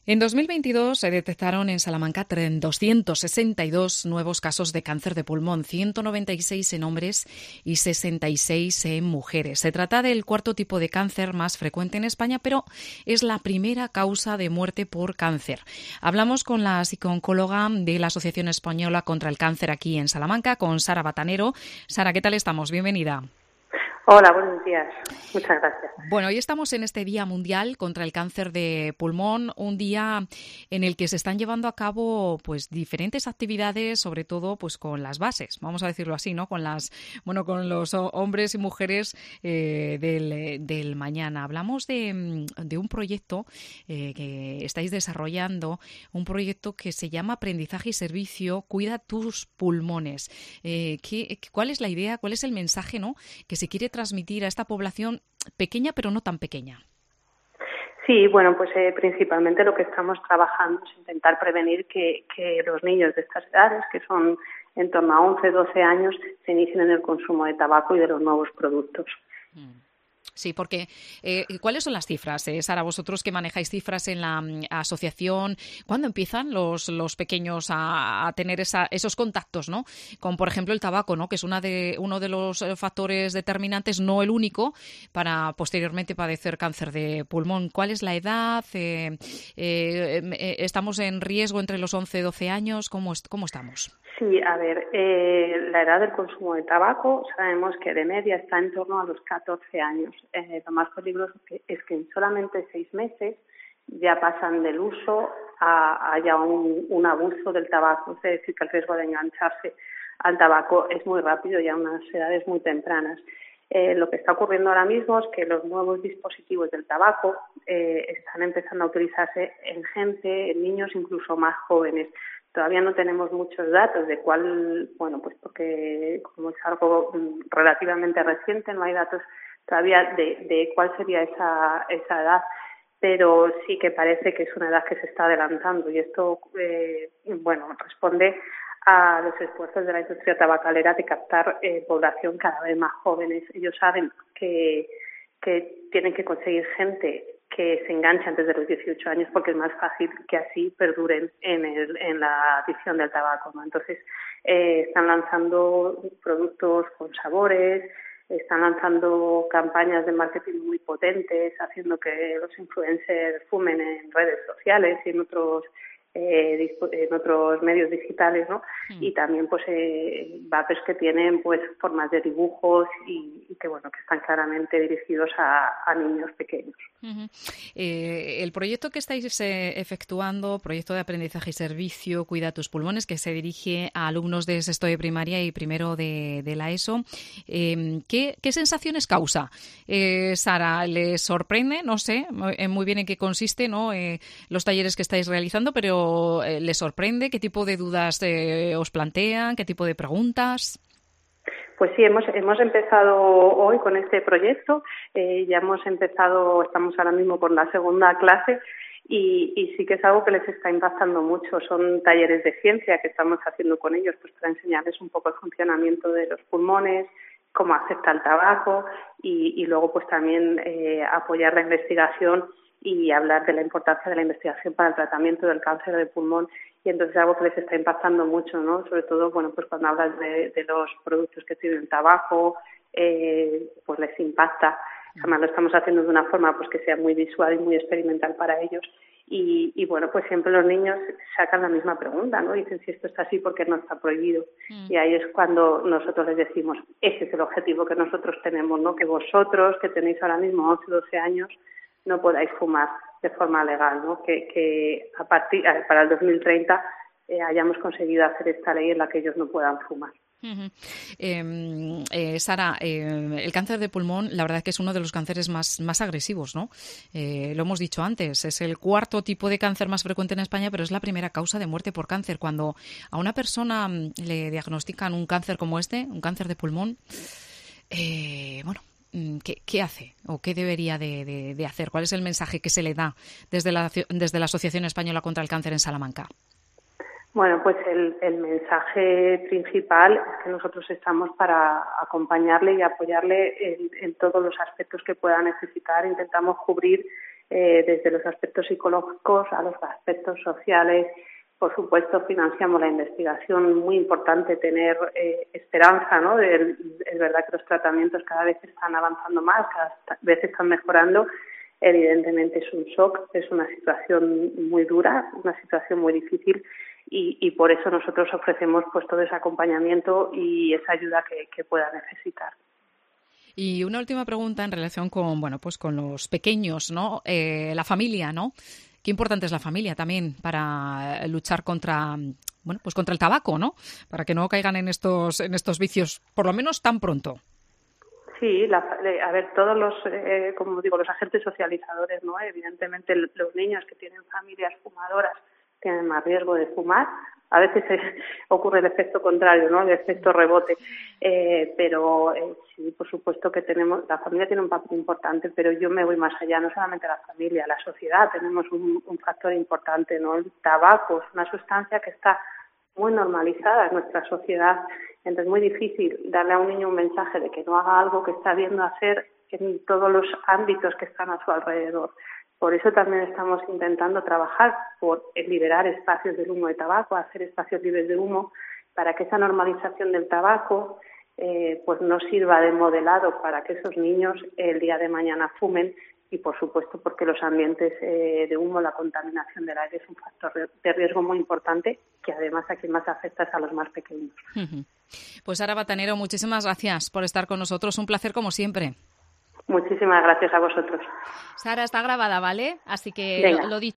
En 2022 se detectaron en Salamanca 262 nuevos casos de cáncer de pulmón, 196 en hombres y 66 en mujeres. Se trata del cuarto tipo de cáncer más frecuente en España, pero es la primera causa de muerte por cáncer. Hablamos con la psicooncóloga de la Asociación Española contra el Cáncer aquí en Salamanca, con Sara Batanero. Sara, ¿qué tal estamos? Bienvenida. Hola, buenos días. Muchas gracias. Bueno, hoy estamos en este Día Mundial contra el Cáncer de Pulmón, un día en el que se están llevando a cabo pues diferentes actividades, sobre todo pues con las bases, vamos a decirlo así, ¿no? Con los hombres y mujeres del mañana. Hablamos de un proyecto que estáis desarrollando, un proyecto que se llama Aprendizaje y Servicio, Cuida tus pulmones. ¿Cuál es la idea, cuál es el mensaje, ¿no?, que se quiere transmitir a esta población pequeña pero no tan pequeña? Sí, bueno, pues principalmente lo que estamos trabajando es intentar prevenir que los niños de estas edades, que son en torno a 11, 12 años, se inicien en el consumo de tabaco y de los nuevos productos. Sí, porque ¿cuáles son las cifras, Sara? Vosotros que manejáis cifras en la asociación, ¿cuándo empiezan los pequeños a tener esos contactos, ¿no?, con, por ejemplo, el tabaco, ¿no?, que es uno de los factores determinantes, no el único, para posteriormente padecer cáncer de pulmón? ¿Cuál es la edad? ¿Estamos en riesgo entre los 11 y 12 años? ¿Cómo estamos? Sí, a ver, la edad del consumo de tabaco sabemos que de media está en torno a los 14 años. Lo más peligroso es que en solamente 6 meses ya pasan del uso a ya un abuso del tabaco, es decir, que el riesgo de engancharse al tabaco es muy rápido y a unas edades muy tempranas. Lo que está ocurriendo ahora mismo es que los nuevos dispositivos del tabaco están empezando a utilizarse en niños incluso más jóvenes. Todavía no tenemos muchos datos de cuál, bueno, pues porque como es algo relativamente reciente, no hay datos todavía de cuál sería esa edad, pero sí que parece que es una edad que se está adelantando y esto, responde a los esfuerzos de la industria tabacalera de captar población cada vez más jóvenes. Ellos saben que tienen que conseguir gente que se enganche antes de los 18 años porque es más fácil que así perduren en la adicción del tabaco, ¿no? Entonces, están lanzando productos con sabores, están lanzando campañas de marketing muy potentes, haciendo que los influencers fumen en redes sociales y en otros medios digitales, ¿no? Y también pues vapers que tienen pues formas de dibujos y que están claramente dirigidos a niños pequeños. Uh-huh. El proyecto que estáis efectuando, proyecto de aprendizaje y servicio, Cuida tus pulmones, que se dirige a alumnos de sexto de primaria y primero de la ESO, ¿qué sensaciones causa? Sara, ¿les sorprende? No sé muy bien en qué consiste, ¿no?, los talleres que estáis realizando, pero ¿les sorprende? ¿Qué tipo de dudas os plantean? ¿Qué tipo de preguntas? Pues sí, hemos empezado hoy con este proyecto, estamos ahora mismo con la segunda clase y sí que es algo que les está impactando mucho. Son talleres de ciencia que estamos haciendo con ellos pues para enseñarles un poco el funcionamiento de los pulmones, cómo afecta el tabaco y luego pues también apoyar la investigación y hablar de la importancia de la investigación para el tratamiento del cáncer de pulmón. Y entonces es algo que les está impactando mucho, ¿no? Sobre todo, pues cuando hablas de los productos que tienen el tabaco, pues les impacta. Además lo estamos haciendo de una forma pues que sea muy visual y muy experimental para ellos. Y pues siempre los niños sacan la misma pregunta, ¿no? Dicen si esto está así, ¿por qué no está prohibido? Y ahí es cuando nosotros les decimos, ese es el objetivo que nosotros tenemos, ¿no? Que vosotros, que tenéis ahora mismo 11, 12 años, no podáis fumar de forma legal, ¿no? Que a partir para el 2030 hayamos conseguido hacer esta ley en la que ellos no puedan fumar. Uh-huh. Sara, el cáncer de pulmón, la verdad es que es uno de los cánceres más agresivos, ¿no? Lo hemos dicho antes, es el cuarto tipo de cáncer más frecuente en España, pero es la primera causa de muerte por cáncer. Cuando a una persona le diagnostican un cáncer como este, un cáncer de pulmón, ¿qué hace o qué debería de hacer? ¿Cuál es el mensaje que se le da desde la Asociación Española contra el Cáncer en Salamanca? Bueno, pues el mensaje principal es que nosotros estamos para acompañarle y apoyarle en todos los aspectos que pueda necesitar. Intentamos cubrir desde los aspectos psicológicos a los aspectos sociales. Por supuesto, financiamos la investigación, muy importante tener esperanza, ¿no? Es verdad que los tratamientos cada vez están avanzando más, cada vez están mejorando. Evidentemente es un shock, es una situación muy dura, una situación muy difícil y por eso nosotros ofrecemos pues todo ese acompañamiento y esa ayuda que pueda necesitar. Y una última pregunta en relación con, pues con los pequeños, ¿no? La familia, ¿no? Qué importante es la familia también para luchar contra, pues contra el tabaco, ¿no? Para que no caigan en estos vicios, por lo menos tan pronto. Sí, a ver, todos los, como digo, los agentes socializadores, ¿no? Evidentemente los niños que tienen familias fumadoras tienen más riesgo de fumar. A veces ocurre el efecto contrario, ¿no? El efecto rebote. Pero sí, por supuesto que la familia tiene un papel importante, pero yo me voy más allá, no solamente la familia, la sociedad, tenemos un factor importante, ¿no? El tabaco es una sustancia que está muy normalizada en nuestra sociedad, entonces es muy difícil darle a un niño un mensaje de que no haga algo que está viendo hacer en todos los ámbitos que están a su alrededor. Por eso también estamos intentando trabajar por liberar espacios del humo de tabaco, hacer espacios libres de humo, para que esa normalización del tabaco pues nos sirva de modelado para que esos niños el día de mañana fumen y, por supuesto, porque los ambientes de humo, la contaminación del aire es un factor de riesgo muy importante que además a quien más afecta es a los más pequeños. Pues Sara Batanero, muchísimas gracias por estar con nosotros. Un placer como siempre. Muchísimas gracias a vosotros. Sara, está grabada, ¿vale? Así que lo dicho.